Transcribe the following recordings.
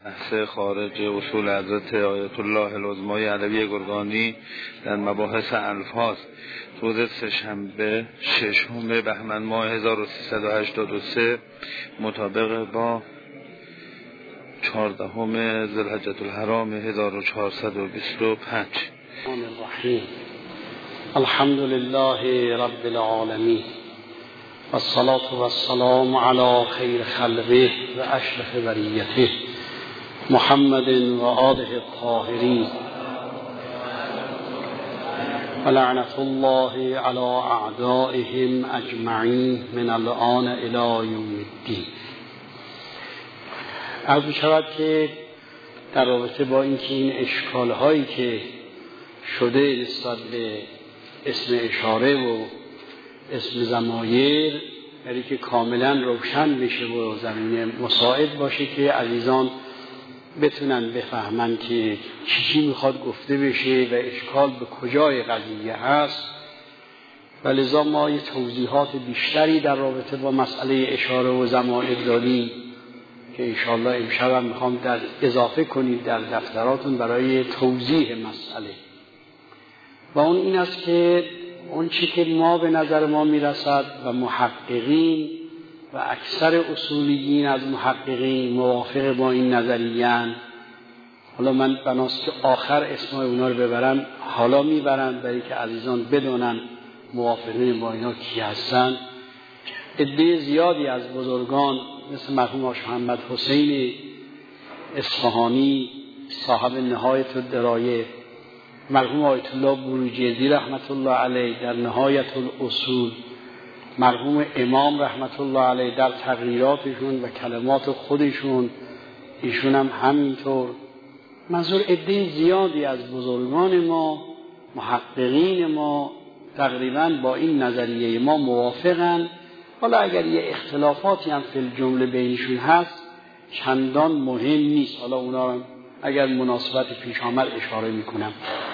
بحث خارج اصول حضرت آیت الله العظمای علوی گرگانی در مباحث الفاظ روز سه‌شنبه 6 بهمن ماه 1383 مطابق با 14 ذوالحجة الحرام 1425. الحمد لله رب العالمین والصلاة والسلام على خیر خلقه و اشرف بریته محمد و آله الطاهرین و لعنة الله على اعدائهم اجمعین من الآن الی یوم الدین. عرض شود که در رابطه با اینکه این اشکال هایی که شده نسبت به اسم اشاره و اسم ضمایر، یعنی که کاملا روشن بشه و زمینه مساعد باشه که عزیزان بتونن بفهمن که چی میخواد گفته بشه و اشکال به کجای قضیه هست. و لذا ما یه توضیحات بیشتری در رابطه با مسئله اشاره و ضمایر داریم که انشاءالله امشب هم میخوام در اضافه کنید در دفتراتون برای توضیح مسئله. و اون این است که اون چی که ما به نظر ما میرسد و محققین و اکثر اصولیین از محققین موافق با این نظریه‌اند. حالا من بناست که آخر اسمای اونا رو ببرم، حالا میبرم برای که عزیزان بدونن موافقین با اینا کی هستن. عده زیادی از بزرگان مثل مرحوم آش محمد حسین اصفهانی صاحب نهایت الدرایه، مرحوم آیت الله بروجردی رحمت الله علیه در نهایت الاصول، مرحوم امام رحمت الله علیه در تقریراتشون و کلمات خودشون، ایشون هم همینطور. منظور عده زیادی از بزرگان ما محققین ما تقریبا با این نظریه ما موافقن. حالا اگر یه اختلافاتی هم فی الجمله بینشون هست چندان مهم نیست، حالا اونا هم اگر مناسبت پیش آمد اشاره میکنم.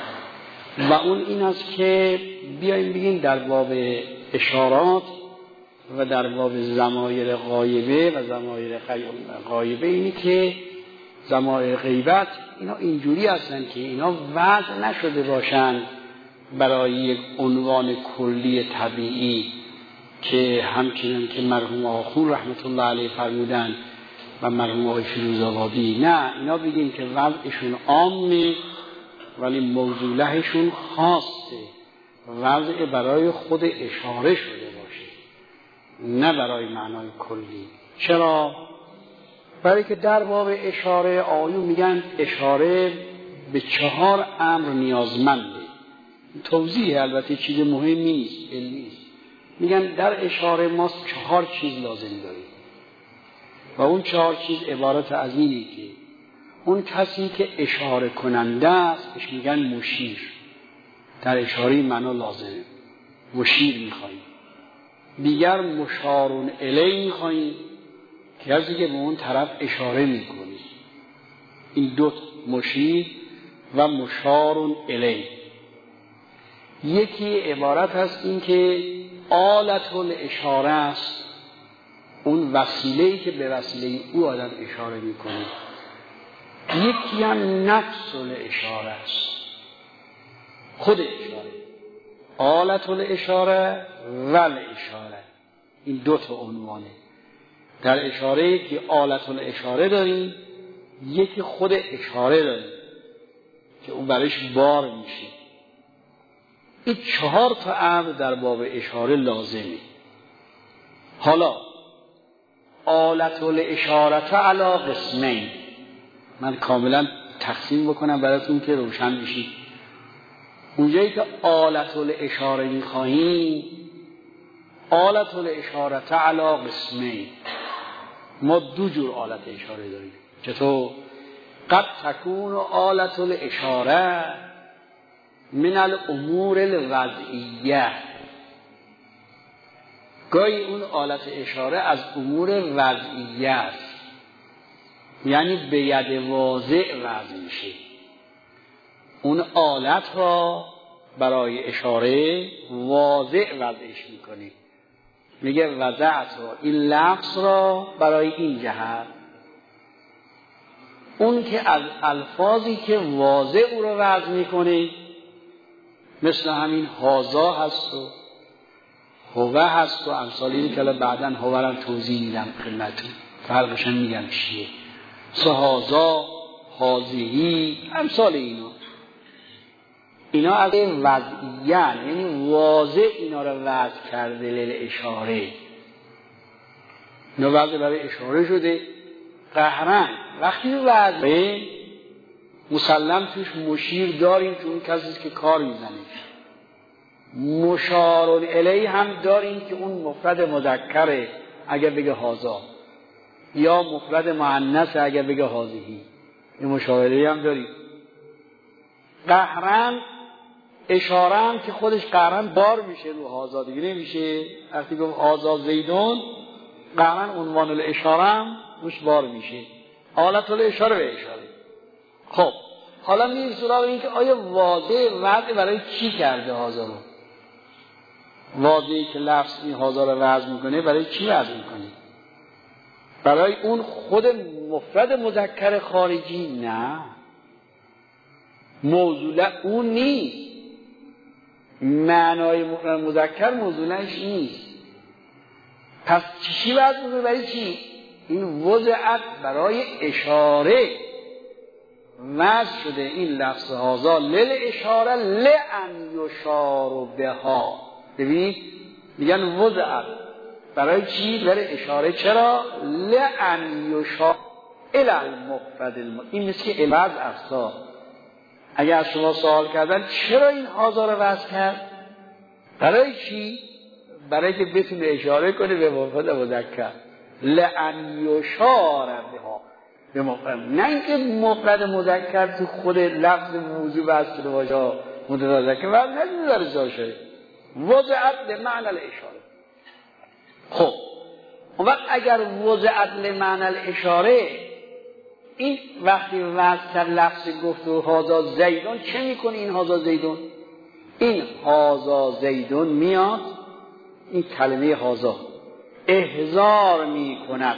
و اون این است که بیاییم بگیم در باب اشارات و در باب ضمایر غایبه و ضمایر غایبه، اینی که ضمایر غیبت اینا اینجوری هستن که اینا وضع نشده باشن برای یک عنوان کلی طبیعی که همچنان که مرحوم آخون رحمت الله علیه فرمودن و مرحوم آقای فیروزآبادی. نه، اینا بگیم که وضعشون عامه ولی موضوعشون خاصه، وضع برای خود اشاره شده باشه نه برای معنای کلی. چرا؟ برای که در باب اشاره آیون میگن اشاره به 4 امر نیازمنده. توضیح البته چیز مهمی نیست، علمی است. میگن در اشاره ما 4 چیز لازم داریم و اون 4 چیز عبارت از اینه که اون کسی که اشاره کننده است بهش میگن مشیر. در اشاره معنا لازمه، مشیر میخواییم. دیگر مشارون الی میخواییم، کسی که به اون طرف اشاره میکنی. این 2 مشیر و مشارون الی. یکی عبارت هست این که آلت الاشاره است، اون وسیله‌ای که به وسیله او آدم اشاره میکنه. یکی هم نفس الاشاره است، خود اشاره، آلت الاشاره و الاشاره. این 2 عنوانه در اشاره که آلت الاشاره داریم، یکی خود اشاره داریم که اون برایش بار میشه. این 4 امر در باب اشاره لازمه. حالا آلت الاشاره علی قسمین، من کاملا تقسیم بکنم براتون که روشن بشید. اونجایی که آلت الاشاره میخواهیم، آلت الاشاره علی قسمین، ما 2 جور آلت اشاره داریم. چطور؟ قد تکون آلت الاشاره من الامور الوضعیه، گاهی اون آلت اشاره از امور وضعیه است، یعنی به ید واضع وضع میشه. اون آلت را برای اشاره واضع وضعش میکنه. میگه وضعت این لفظ را برای این جهت اون که از الفاظی که واضح او رو وضع میکنه، مثل همین هازا هست و هوه هست و امثال اینی که بعداً هوه را توضیح میدم خدمتتون، فرقش میگم چیه، هازا، هازهی، امثال اینا از وضعیت، یعنی واضح اینا رو وضع کرده لیل اشاره، اینا وضع برای اشاره شده. قهرن وقتی وضع مسلم توش مشیر داریم که اون کسیست که کار میزنه، مشارون الیه هم داریم که اون مفرد مذکره اگر بگه هازا، یا مفرد مؤنث اگر بگه هازهی، این مشار الیه هم داریم. قهرن اشاره هم که خودش قهرن بار میشه رو هازا، دیگه نمیشه. وقتی گفت هازا زیدون، قهرن عنوان الاشاره هم روش بار میشه، حالت الاشاره به اشاره. خب حالا میریم سراغ این که آیا واضح وضع برای چی کرده هازا رو؟ واضحی که لفظ این هازا رو وضع میکنه برای چی وضع میکنه؟ برای اون خود مفرد مذکر خارجی؟ نه، موضوع اون نیست. معنای مفرد مذکر موضوعش نیست. پس چی وضع میکنه؟ برای چی؟ این وضعت برای اشاره وضع شده. این لفظ هازا لیل اشاره لئن یشار بها. ببینید میگن وضعت برای چی؟ برای اشاره. چرا؟ لئن یشار الی المفرد این مثل که عوض افسا. اگر از شما سوال کردن چرا این هازا رو وضع کرد، برای چی؟ برای که بتونه اشاره کنه به مفرد مذکر لئن یشار بها، به مفرد، نه اینکه مفرد مذکر تو خود لفظ موضوع وضع شده باشه متذکر وضع نمیذاره جاشه. وضعت به معنی الاشاره. خب اون وقت اگر وضعت لمعنی الاشاره، این وقتی وضع کرد لفظ گفت و هازا زیدون، چه میکنه این هازا زیدون؟ این هازا زیدون میاد این کلمه هازا احضار میکند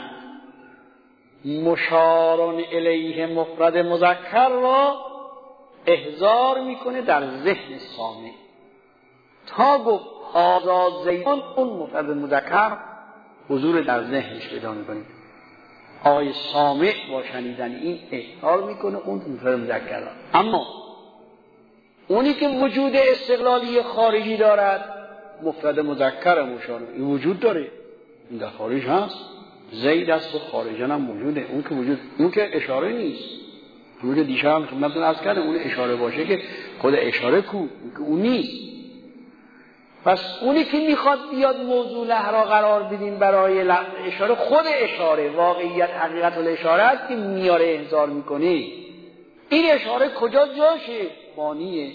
مشارون الیه مفرد مذکر را احضار میکنه در ذهن سامع. تا گفت هازا زیدون، اون مفرد مذکر حضور در ذهنش پیدا میکنه. آقای سامع با شنیدن این احضار میکنه اون مفرد مذکر را. اما اونی که وجود استقلالی خارجی دارد، مفرد مذکر مشار این وجود داره، این در خارج هست، زید است و خارجان هم موجوده. اون که اشاره نیست. اون که دیشب هم خدمتتون عرض کردم اون اشاره باشه که خود اشاره اون نیست. پس اونی که میخواد بیاد موضوع له را قرار بدیم برای اشاره، خود اشاره واقعیت حقیقت الاشاره است که میاره احضار میکنه. این اشاره کجا جاشه؟ بانیه،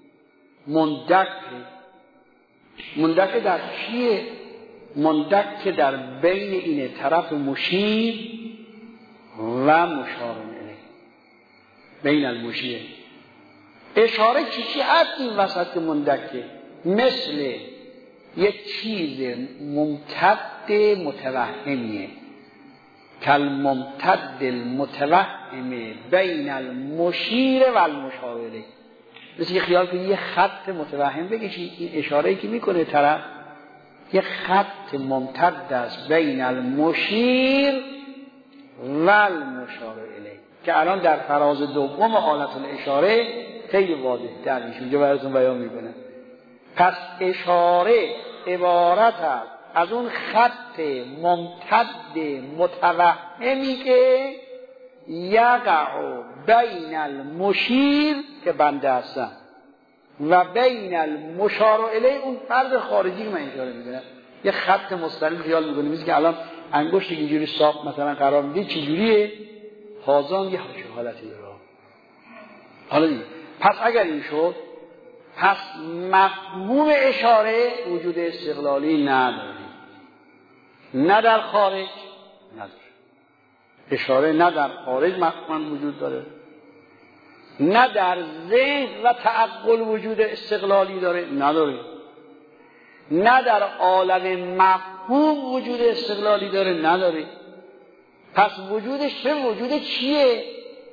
مندک در چیه؟ مندک که در بین اینه طرف مشیر و مشار الیه، بین المشیر. اشاره چی هست این وسط که مندکه؟ مثل یک چیز ممتد متوهمیه، کل ممتد المتوهم بین المشیر و المشار الیه. مثل یه خیال کنی یه خط متوهم بکشی، این اشاره‌ای که میکنه طرف یه خط ممتد است بین المشیر و المشار الیه، که الان در فراز دوم حالت الاشاره خیلی واضح تر میشه، اینجا براتون بیان میکنه. پس اشاره عبارت است از اون خط ممتد متوهمی که یقع بین المشیر که بنده هستن و بین المشار الیه اون فرد خارجی که من اشاره میکنم. یه خط مستقیم خیال میکنیم مثل که الان انگشت اینجوری صاف مثلا قرار میدی، چجوریه؟ هازان یه حالتی داره. حالا دیگه پس اگر این شد، پس مفهوم اشاره وجود استقلالی نداره، نه در خارج نداره. اشاره نه در خارج مفهوم وجود داره، نه در ذهن و تعقل وجود استقلالی داره، نداره. نه در عالم مفهوم وجود استقلالی داره، نداره. پس وجودش چه وجود چیه؟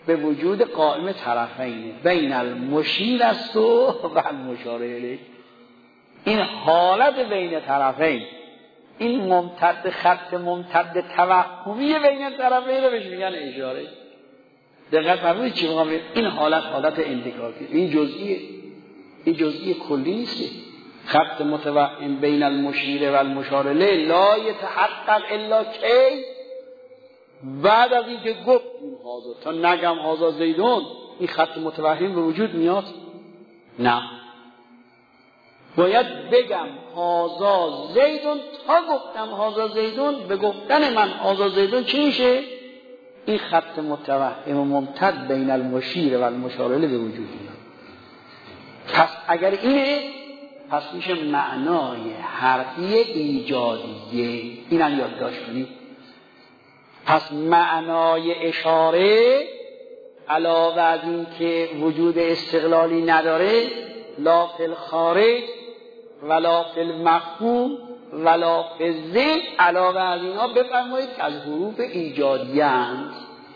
به وجود قائم طرفین بین المشیر است و المشار الیه. این حالت بین طرفین، این ممتد خط ممتد توهمی بین طرفین رو بهش میگن اشاره. دقت فرمایید چی میگم؟ این حالت انتکاکی، این جزئی کلی نیست. خط متوهم بین المشیر و المشار الیه لا یتحقق الا کی، بعد از اینکه گفت این هازا تا نگم هازا زیدون این خط متوهم به وجود میاد؟ نه، باید بگم هازا زیدون، تا گفتم هازا زیدون به گفتن من هازا زیدون چی میشه؟ این خط متوهم ممتد بین المشیر و المشار الیه به وجود میاد. پس اگر اینه، پس میشه معنای حرفی ایجادیه. اینم یادداشت کنید. پس معنای اشاره علاوه از این که وجود استقلالی نداره، لا فی الخارج ولا فی المفهوم ولا فی الذهن، علاوه از اینا بفرمایید که از حروف ایجادی اند،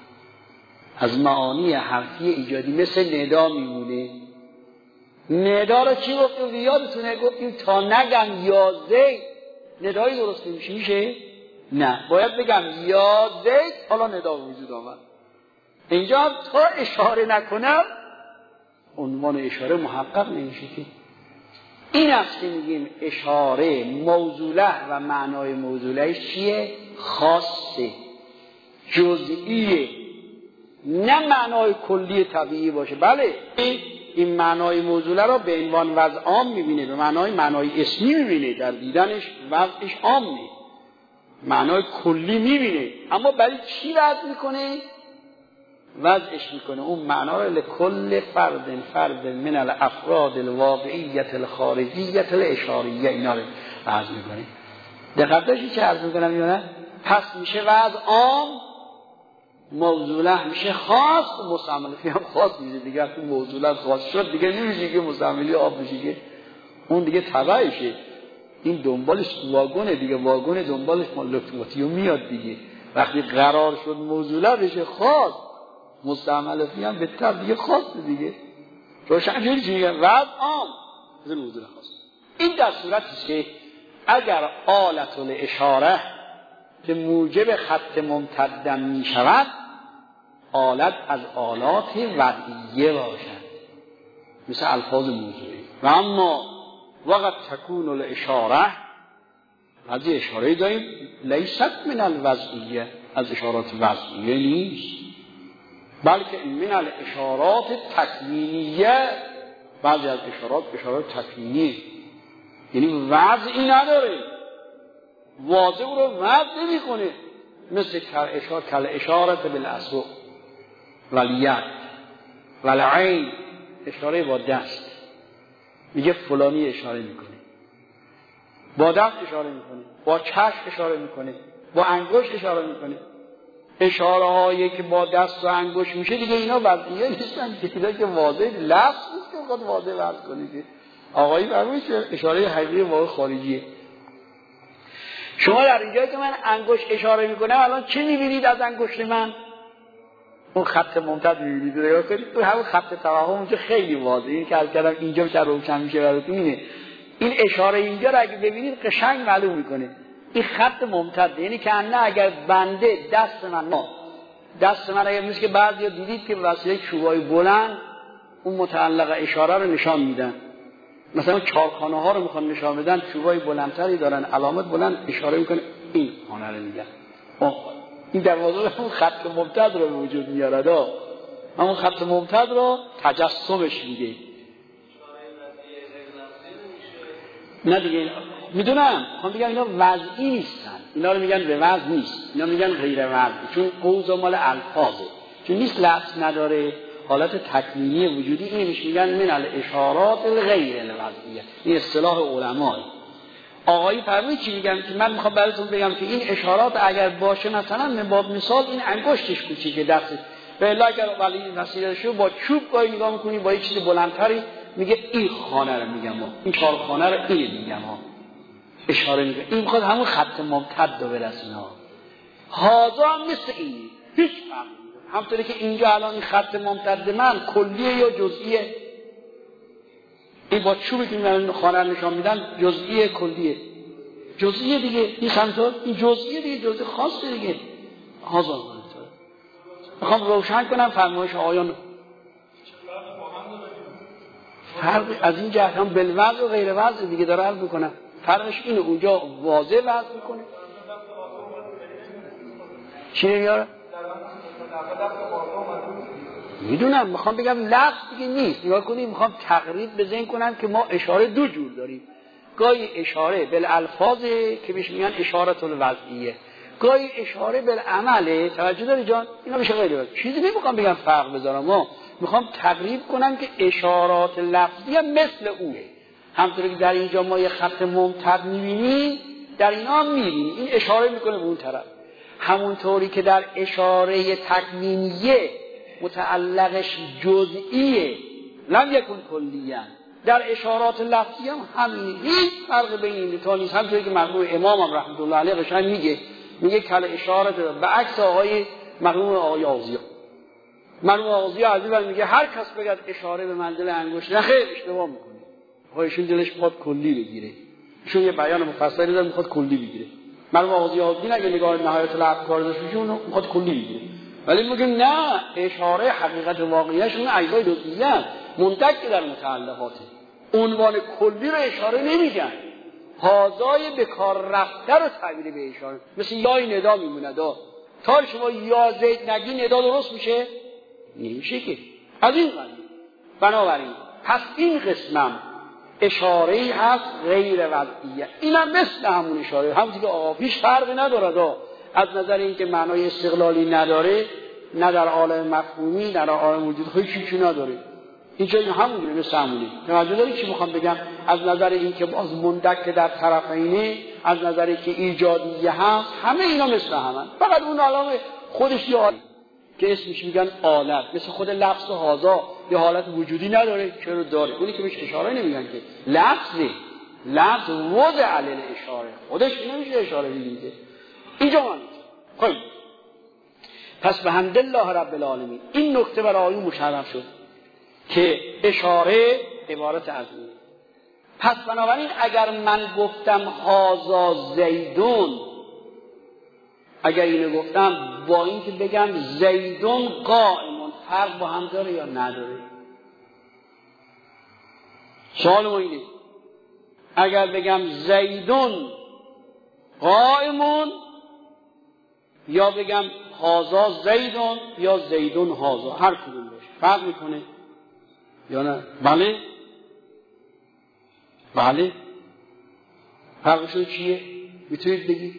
از معانی حرفی ایجادی مثل ندا میمونه. ندا رو چی گفتیم؟ یادتونه گفتیم تا نگم یا زید ندایی درست میشه؟ نه، باید بگم یا زید حالا ندا وجود آمد. اینجا تا اشاره نکنم عنوان اشاره محقق نمیشه. که این است که میگیم اشاره موزوله و معنای موزولهش چیه؟ خاصه، جزئیه، نه معنای کلی طبیعی باشه. بله این معنای موزوله را به عنوان وضع عام میبینه، به معنای اسمی میبینه، در دیدنش وضعش عامه، معنای کلی میبینه، اما برای چی وضع میکنه؟ وضعش میکنه اون معنا را لکل فرد من الافراد الواقعیت الخارجیت الاشاریه، اینا رو وضع میکنه. دقت داشتید چه عرض میکنم یا نه؟ پس میشه وضع عام، موزوله میشه خاص، مستعملی هم خاص میشه دیگه. تو موزوله خاص شد دیگه نمیشه که مستعملی آب میشه، که اون دیگه تبعشه، این دنبالش واگونه دیگه، واگون دنبالش لوکوموتیو میاد دیگه. وقتی قرار شد موزوله بشه خاص، مستعمل فی هم بهتر دیگه خاص دیگه. روشن جوری چی میگن؟ وضع عام از موزوله خاص. این در صورتی که اگر آلت الاشاره که موجب خط ممتد می شود، آلت از آلات وضعیه باشد، مثل الفاظ موضوعی. و اما وقت تکون الاشاره، از اشاره داریم لیست من الوضعیه، از اشارات وضعیه نیست، بلکه من الاشارات تکوینیه. بعضی از اشارات تکوینیه، یعنی وضعی نداره، واضح رو وضع نمی کنه، مثل کل اشارت بالاصبع والید والعین، اشاره با دست، میگه فلانی اشاره میکنه، با دست اشاره میکنه، با چشم اشاره میکنه، با انگشت اشاره میکنه. اشاره هایی که با دست و انگشت میشه دیگه اینا وضعیه نیستن، چیزایی که واضح لفظ نیست که خود واضح وضع کنید. آقایی فرمایید اشاره حقیقی واقع خارجیه. شما در اینجایی که من انگشت اشاره میکنم الان چه میبینید از انگشت من؟ اون خط ممتد میبینید. نگاه کنید تو همون خط توهم اونجا خیلی واضحه. این که از کردم اینجا میشه روشن میشه براتون اینه. این اشاره اینجا رو اگه ببینید قشنگ معلوم میکنه این خط ممتد، یعنی که نه اگر بنده دست من اگر مثل که بعضیا دیدید که به وسیله چوبای بلند اون متعلق اشاره رو نشان میدن، مثلا چارخانه ها رو میخوان نشان بدن، چوبای بلندتری دارن، علامت بلند اشاره میکنه، این خانه رو میگن. این در واقع اون خط ممتد رو به وجود میاره. اون خط ممتد رو تجسمش میگه. نه دیگه میدونم، میخوام بگم اینا وضعی نیستن، اینا رو میگن به وضع نیست، اینا میگن غیر وضعی، چون اوضاع مال الفاظه، چون نیست لفظ نداره، حالت تکوینی وجودی، اینش میگن من الاشارات الغیر الوضعیه. این اصطلاح علمایی. آقایی فرمودید چی میگن که من میخوام براتون بگم که این اشارات اگر باشه، مثلا من باب مثال این انگشتش کوچیکه دستش، به الا اگر ولی مسیرشو با چوب گاهی نگاه میکنی با یک چیز بلندتری میگه این خانه رو میگم، این چهار خانه رو این میگم، اشاره میکنه. این میخواد همون خط ممتد رو برسونه. هازا مثل این هیچ فرقی همونطوری که اینجا الان این خط ممتد من کلیه یا جزئیه؟ این با چوبی که من خانه نشان میدن جزئیه کلیه؟ جزئیه دیگه. این همینطور این جزئیه دیگه، جزء خاصه دیگه. آزاد میخوام روشن کنم فرمایش آیان. فرق از این جهت هم بالوضع و غیر وضع دیگه داره عرض میکنم. فرقش اینه، اونجا واضح وضع میکنه. چی نمیاره؟ میدونم، میخوام بگم لفظ دیگه نیست. نگاه کنید، میخوام تقریب به ذهن کنم که ما اشاره دو جور داریم. گاهی اشاره بالالفاظه که بهش میگن اشارت الوضعیه، گاهی اشاره بالعمله. توجه داری جان؟ اینا میشه غیر وضعی. چیزی نمیخوام بگم فرق بذارم، ما میخوام تقریب کنم که اشارات لفظی هم مثل اوه. همونطوری که در اینجا ما یه خط ممتد میبینیم، در اینا هم میبینیم این اشاره میکنه به اون طرف. همونطوری که در اشاره تکوینیه متعلقش جزئیه لم یکن کلیه، در اشارات لفظی هم همینه. هیچ فرق بین این دو نیست. همونطوری که مرحوم امام هم رحمت الله علیه قشنگ میگه کل اشارت به عکس آقای مرحوم آقای آزیا. مرحوم آزیا عزیز میگه هر کس بگه اشاره به منزل انگشت، نه خیر، اشتباه میکنه. خودشون دلش میخواد کلی بگیره، چون یه بیان مفصلی داره میخواد کلی بگیره. مرحوم آزیا اگه نگاه نهایت الافکار داشت میشه اون میخواد کلی بگیره. ولی میگه نه، اشاره حقیقت واقعیش اون اجزای جزئیه منتک در متعلقاته. عنوان کلی رو اشاره نمیگن، هازای به کار رفته رو تعبیر به اشاره. مثل یای ندا میمونه دا. تا شما یا زید نگی ندا درست میشه؟ نمیشه که. از این قضیه. بنابراین پس این قسمم اشاره‌ای هست غیر وضعیه. اینم مثل همون اشاره، همونی که آقا پیش فرقی نداره دا. از نظر اینکه معنای استقلالی نداره، نه در عالم مفهومی نه در عالم وجود هیچی نداره. اینجا همونه، مثل همونه. توجه داری چی میخوام بگم؟ از نظر اینکه باز مندک در طرفینه، از نظر که ایجادیه هست، همه اینا مثل همن. فقط اون علامه خودش یه حالت که اسمش میگن آلت، مثل خود لفظ هازا یه حالت وجودی نداره. چرا داره؟ اونی که بهش اشاره نمیگن که لفظ وضع علیه اشاره، خودش نمیشه اشاره دیگه. اینجا من خب پس به حمدالله رب العالمین این نکته برای مشرف شد که اشاره عبارت از این. پس بنابراین اگر من گفتم هازا زیدون، اگر اینو گفتم با این که بگم زیدون قائمون، فرق با هم داره یا نداره؟ سوال ما اینه. اگر بگم زیدون قائمون یا بگم هازا زیدون یا زیدون هازا، هر کدوم باشه فرق میکنه یا نه؟ بله فرقشون چیه؟ میتونید بگید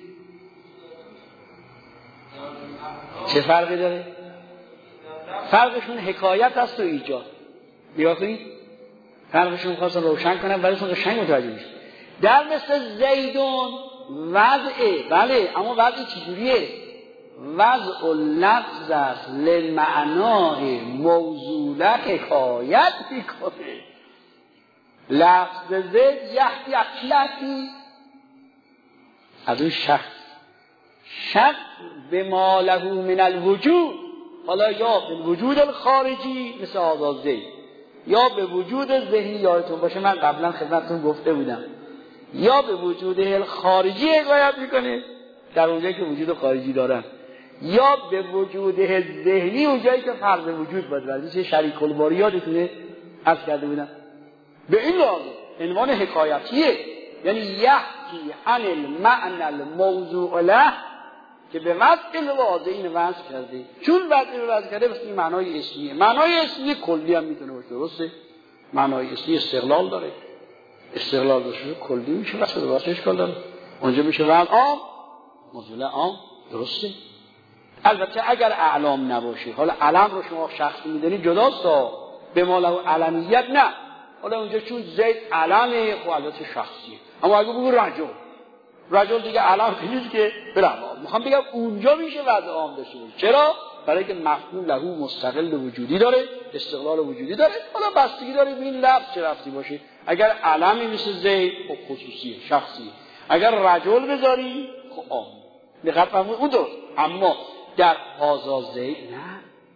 چه فرقی داره؟ فرقشون حکایت است و ایجاد. نگاه کنید، فرقشون خواستم روشن کنم ولی قشنگ متوجه میشه. در مثل زیدون وضعه، بله، اما وضع چجوریه؟ وضع لفظ است للمعنای موضوع حکایت میکنه. لفظ زید یحتی اکلتی از اون شخص به ما له من الوجود، حالا یا به وجود الخارجی مثل آزاد زید، یا به وجود ذهنی. یادتون باشه من قبلا خدمتتون گفته بودم، یا به وجود الخارجی حکایت میکنه در اونجایی که وجود خارجی دارن، یا به وجود ذهنی اونجایی که فرض وجود باید. ولی شریک الباری یادتونه عرض کرده بودم. به این لحاظ عنوان حکایتیه، یعنی یحکی عن المعنى الموضوع له که به وضع الواضع این وضع کرده. چون وضع کرده بس این معنای اسمیه. معنای اسمی کلی هم میتونه باشه، درسته؟ معنای اسمی استقلال داره، استقلال باشه کلی میشه، واسه اشکال داره. اونجا میشه وضع عام موضوع عام، درسته؟ البته اگر اعلام نباشه، حالا علم رو شما شخصی میدونید جداست، به ما له علمیت نه. حالا اونجا چون زید علمه خب البته شخصیه. اما اگه بگو رجل دیگه علم نیست که برام. میخوام بگم اونجا میشه وضع عام داشته باشه. چرا؟ برای که مفهوم له مستقل وجودی داره، استقلال وجودی داره. حالا بستگی داره به این لفظ چه لفظی باشه. اگر علمی مثل زید خب خصوصیه، شخصیه. اگر رجل بذاری خب عام. دقت فرمایید اون درست. اما در هازا زید نه،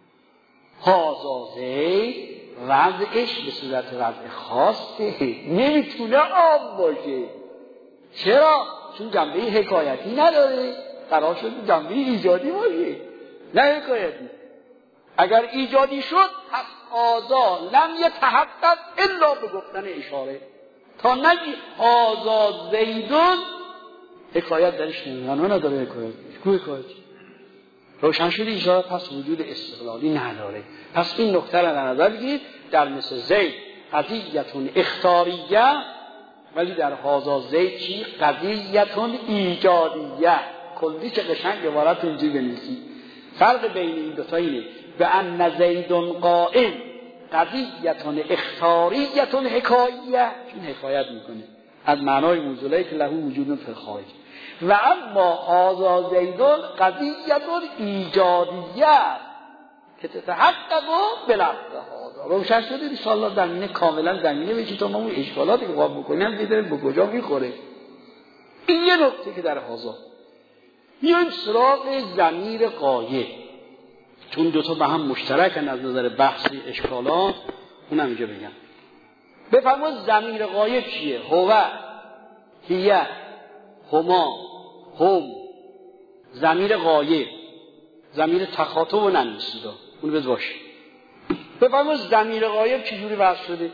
هازا زید وضعش به صورت وضع خاصه، نمیتونه عام باشه. چرا؟ چون جنبه حکایتی نداره، قرار شد جنبه ایجادی باشه، نه حکایتی. اگر ایجادی شد پس هازا لم یتحقق الا به گفتن اشاره. تا نگی هازا زیدون حکایت درش نمیدونه، نداره حکایت. حکایت روشن شده اشاره، پس وجود استقلالی نداره. پس این نکته را در نظر بگیرید. در مثل زید قضیتون اختاریه، ولی در هازا زید چی؟ قضیتون ایجادیه. کلی چه قشنگ عبارت اینجوری بنویسید. فرق بین این دو تا اینه: به ان زیدون قائم قضیتون اختاریتون حکاییه، چون حکایت میکنه از معنای موزولی که له وجودون فی الخارج. و اما هازا زیدون قضیتون ایجادیه که تتحقق بلفظ هازا. روشن شده انشاءالله در مینه کاملا زمینه بشی تا ما اون اشکالاتی که قاب بکنیم بدونیم به کجا میخوره. این یه نکته که در هازا. میایم سراغ ضمیر غایب، چون دوتا به هم مشترکن از نظر بحثی اشکالات. اونم اینجا بگم. بفرمایید ضمیر غایب چیه؟ هو، هیه، هما، هم. ضمیر غایب، ضمیر تخاطب و ننویسیدا، اون بذار باشه. بفرمایید ضمیر غایب چجوری وضع شده؟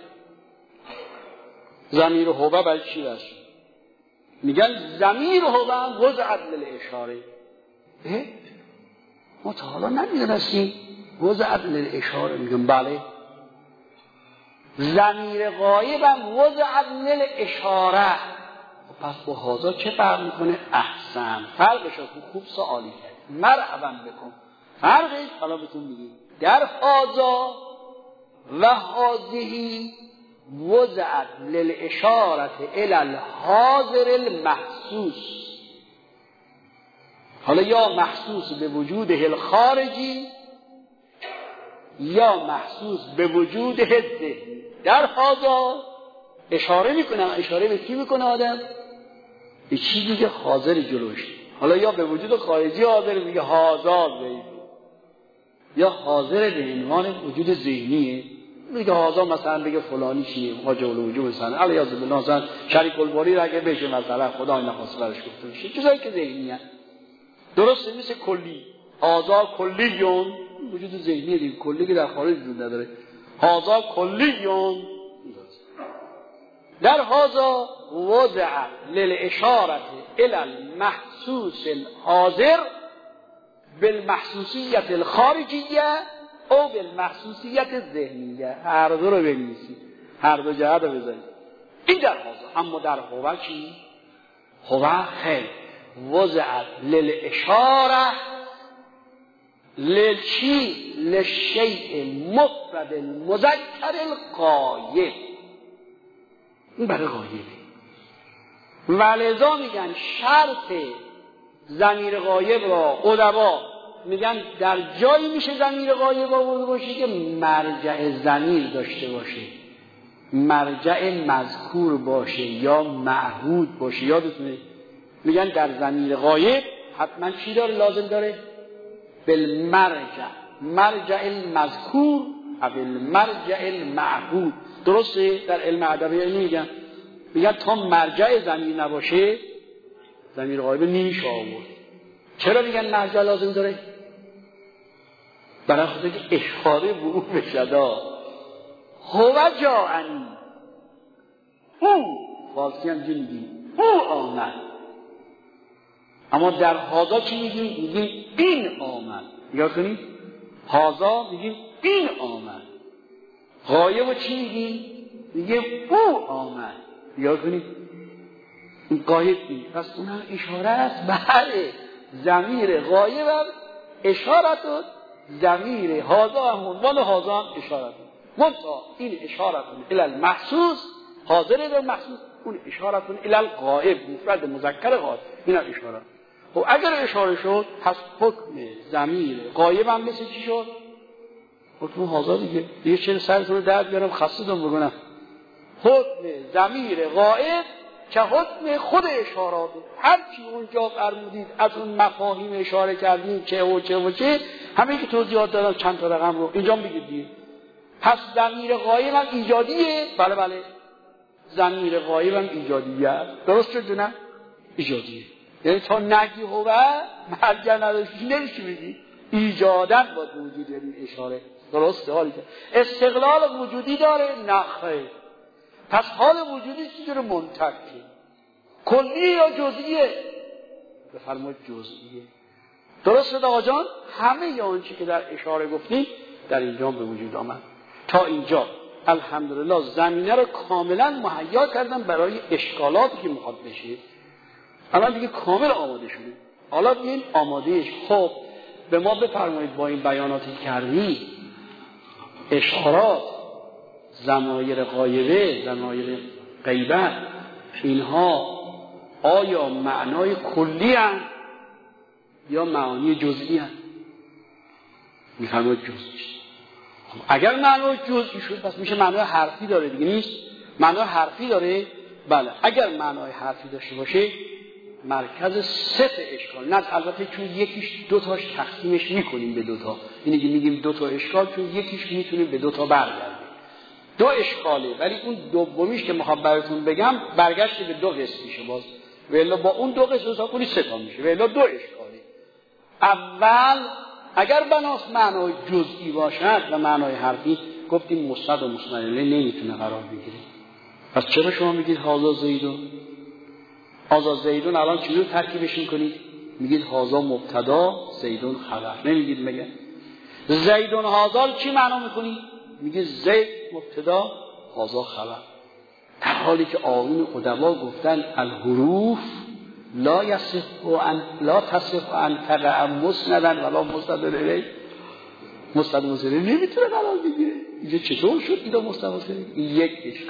ضمیر هو برای چی وضع شده؟ میگن ضمیر هو وضع للاشاره. ما تا حالا نمیدونستیم وضع للاشاره. میگم بله، ضمیر غایب هم وضع للاشاره. پس با هازا چه فرق میکنه؟ احسن، فرقش رو خوب سوالی کرد، مرحبا بکن. فرقش حالا بهتون میگیم. در هازا و هازهی وضعت للاشارت الی الحاضر المحسوس. حالا یا محسوس به وجوده الخارجی یا محسوس به وجوده ذهنی. در هازا اشاره میکنه. اشاره به کی میکنه آدم؟ به چیزی که حاضر جلوش. حالا یا به وجود خارجی حاضر میگه هازا زید، یا حاضر به عنوان وجود ذهنیه میگه هازا. مثلا بگه فلانی چیه؟ حاجه الوجود مثلا علیاذ بالله، مثلا شریک الباری را اگه بشه مثلا خدا نخواسته براش گفته بشه، چیزایی که ذهنیه. درسته؟ مثل کلی. هازا کلیون وجود ذهنیه دیگه، کلی که در خارج وجود نداره. هازا کلیون. در هازا وضع للاشاره الى المحسوس الحاضر بالمحسوسیت الخارجیه او بالمحسوسیت الذهنیه. هر دو رو بنویسید، هر دو جهت رو بزنید. این در هازا. اما در هو چی؟ هو خیلی وضع للاشاره للچی؟ للشیء مفرد المذکر الغایب. این برای غایبه. ولذا میگن شرط ضمیر غایب را ادبا میگن در جایی میشه ضمیر غایب آورده باشه که مرجع ضمیر داشته باشه، مرجع مذکور باشه یا معهود باشه. یادتونه میگن در ضمیر غایب حتما چی داره؟ لازم داره بالمرجع، مرجع المذکور او المرجع المعهود. درسته؟ در علم ادبیات میگن تا مرجع ضمیر نباشه ضمیر غایب نمیشه آورد. چرا میگن مرجع لازم داره؟ برای خاطر که اشاره به اون بشدا. هو جاءنی، او فارسی هم چی میگیم؟ او آمد. اما در هازا چی میگیم؟ میگیم این آمد. نگاه کنید، هازا میگیم این آمد. غایب و چی میگیم؟ میگیم او آمد. نگاه کنید، این غایب نیست، پس اون هم اشاره است. بله، ضمیر غایب هم اشاره داد، ضمیر هازا هم عنوان هازا هم اشاره داد. منتها این اشاره الی المحسوس حاضر به محسوس، اون اشاره الی الغایب مفرد مذکر غایب. این هم اشاره. خب اگر اشاره شد پس حکم ضمیر غایب هم مثل چی شد؟ حکم هازا دیگه چه سرتون رو درد بیارم خستتون بگونم. حکم ضمیر غایب که حکم خود اشارات. هر چی اونجا فرمودید از اون مفاهیم اشاره کردیم چه و چه و چه، همین که توضیحات دادم چند تا رقم رو اینجا بگید دیگه. پس ضمیر غایب هم ایجادیه. بله بله، ضمیر غایب هم ایجادیه. درست شد نه؟ ایجادیه. یعنی تا نگی هو مرجع نداشتی نمیشه بگی ایجادن با وجود این اشاره. درسته؟ حالی که استقلال وجودی داره نه خیر. پس حال وجودی چجوری منتقه؟ کلی یا جزئیه؟ بفرمایید جزئیه. درست شد آقا جان؟ همه آنچه که در اشاره گفتیم در اینجا به وجود آمد. تا اینجا الحمدلله زمینه رو کاملا مهیا کردم برای اشکالاتی که میخواد بشه. الان دیگه کامل آماده شده. حالا بیاین آمادهش. خب به ما بفرمایید با این بیاناتی کردی اشارات، ضمایر غایبه، ضمایر غیبت، اینها آیا معنای کلی هست یا معانی جزئی هست؟ میفرماید جزئی. اگر معنای جزئی شد پس میشه معنای حرفی داره دیگه، نیست؟ معنای حرفی داره؟ بله. اگر معنای حرفی داشته باشه مرکز سه اشکال، نه البته چون یکیش دو تاش تقسیمش میکنیم به دو تا، اینه که میگیم دو تا اشکال چون یکیش میتونیم به دو تا برگرده. دو اشکاله، ولی اون دومیش که میخوام براتون بگم برگشت به دو قسم میشه باز. والا با اون دو قسم حساب کنید سه تا میشه. والا دو اشکاله. اول اگر بناس معنای جزئی باشد و معنای حرفی گفتیم مسند و مسند الیه نمیتونه قرار بگیره. پس چرا شما میگید هازا زیدون؟ هازا زیدون الان چجور ترکیبش میکنید؟ میگید هازا مبتدا زیدون خبر. نمیگید مگه زیدون هازا چی معنا میکنید؟ میگید زید مبتدا هازا خبر. در حالی که آیین ادبا گفتن الحروف لا یصح ان لا تصح ان تقع مسندا ولا مسند الیه. مسند الیه نمیتونه قرار بگیره. اینجا چطور شد اینا مسند الیه؟ این یک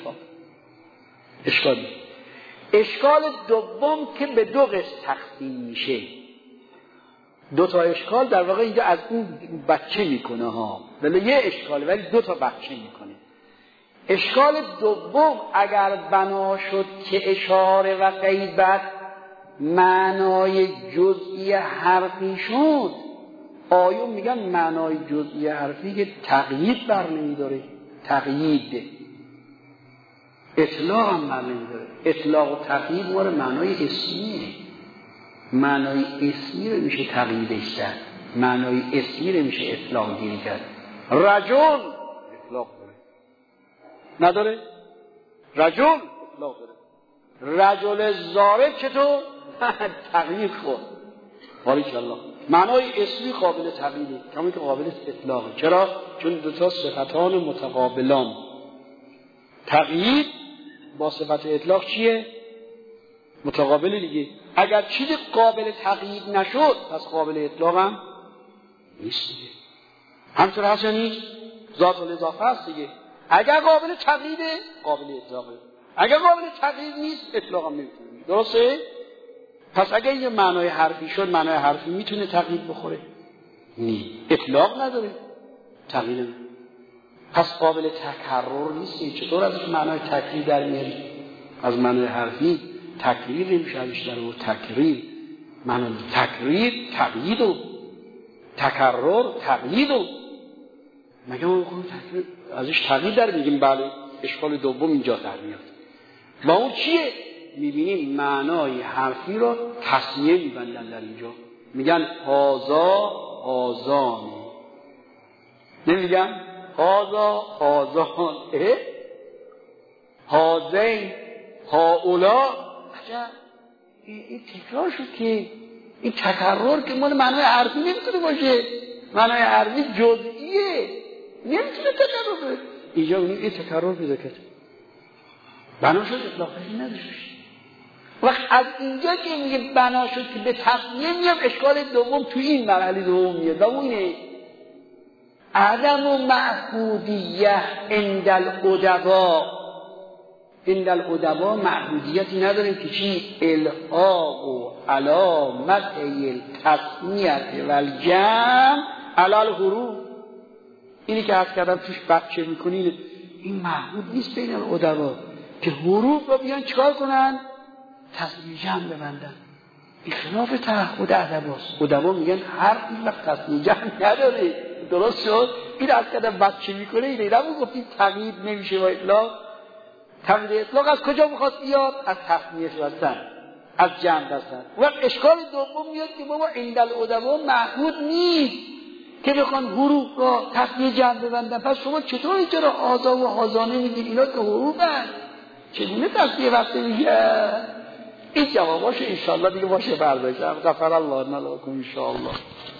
اشکالی. اشکال دوم که به دو قسم تقسیم میشه. دو تا اشکال در واقع اینجا از اون بچه میکنه ها. ولی یه اشکاله ولی دو تا بچه میکنه. اشکال دوم اگر بنا شد که اشاره و غیبت معنای جزئی حرفی شد، آیون میگن معنای جزئی حرفی که تقیید بر نمیداره. تقیید اطلاق هم بر نمیداره. اطلاق و تقیید ماره معنای اسمیه. معنای اسمی رو میشه تقییدش کرد، معنای اسمی رو میشه اطلاق گیری کرد. رجل اطلاق داره نداره؟ رجل اطلاق داره. رجل ضارب چطور؟ تقیید خود باریکالله. معنای اسمی قابل تقییده کمی که قابل اطلاقه. چرا؟ چون دوتا صفتان متقابلان. تقیید با صفت اطلاق چیه؟ متقابل دیگه. اگر چیزی قابل تقیید نشد پس قابل اطلاق هم نیست دیگه. همطور هست یا نیست؟ ذات الاضافه هست دیگه. اگر قابل تقییده قابل اطلاقه، اگر قابل تقیید نیست اطلاق هم نمیتونه. درسته؟ پس اگر یه معنای حرفی شد معنای حرفی میتونه تقیید بخوره؟ نی. اطلاق نداره، تقیید نداره. پس قابل تکرر نیست. چطور ازش معنای تکریر در میاری؟ از معنای حرفی تکریر نمیشه ازش در و تکریر. معنای تکریر تقیید و تکرر تقیید و مگه ما بخونیم تکریر ازش تقیید در میگیم؟ بله. اشکال دوم اینجا در میاد. و اون چیه؟ میبینیم معنای حرفی رو تسمیه میبندن در اینجا. میگن هازا آزان، نمیگن هازا آزان، هازین هاولا. عجب این تکرار شد که این تکرر که مال معنای حرفی نمیتونه باشه. معنای حرفی جزئیه، نمیتونه تکرر باشه. اینجا این تکرر پیدا کرد، بنا شد اطلاقی نداشت. وقت از اینجا که میگه بنا شد که به تصمیه میاد، اشکال دوم تو این مرحله دوم میاد و اونه عدم و معبودیه عند الادبا. عند الادبا معبودیتی نداریم که چی؟ الحاق و علامت التسمیه و الجمع علی الحروف. اینی که حد کردم توش بچه میکنین این معبود نیست بین الادبا که حروف رو بیان چکار کنن؟ تسمیه جمع ببندن. این خلاف تعهد ادباست. ادبا میگن هر وقت تصمیم جمع نداره. درست شد؟ این از کده بچه میکنه اینه نمون گفتیم تقیید نمیشه و اطلاق. تقیید اطلاق از کجا میخواد بیاد؟ از تصمیه بستن، از جمع بستن. و اشکال دوم میاد که بابا عندل ادبا محمود نیست که بخوان حروف را تصمیه جمع ببندن. پس شما چطور چرا آزا و حازانه میگید اینا که حروفن؟ چگونه تصمیه وقتی میگه؟ این جواباش انشاءالله دیگه باشه برداشتم. غفر الله لنا ولکم انشاءالله.